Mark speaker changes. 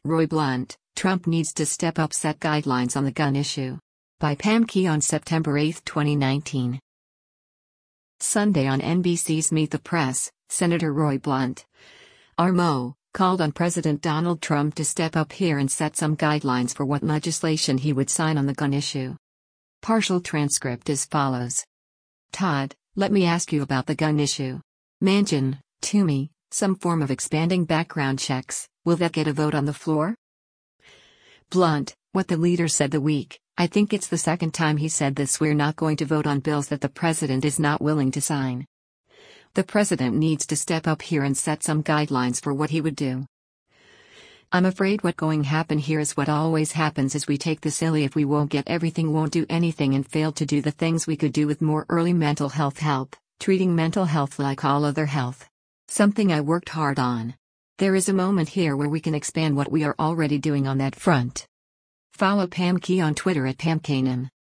Speaker 1: Roy Blunt, Trump needs to step up, set guidelines on the gun issue. By Pam Key on September 8, 2019. Sunday on NBC's Meet the Press, Senator Roy Blunt, RMO, called on President Donald Trump to step up here and set some guidelines for what legislation he would sign on the gun issue. Partial transcript as follows. Todd, let me ask you about the gun issue. Manchin, Toomey, some form of expanding background checks, will that get a vote on the floor? Blunt, what the leader said the week, I think it's the second time he said this, we're not going to vote on bills that the president is not willing to sign. The president needs to step up here and set some guidelines for what he would do. I'm afraid what going to happen here is what always happens, is we take the silly if we won't get everything, won't do anything, and fail to do the things we could do with more early mental health help, treating mental health like all other health. Something I worked hard on. There is a moment here where we can expand what we are already doing on that front. Follow Pam Key on Twitter at PamKanem.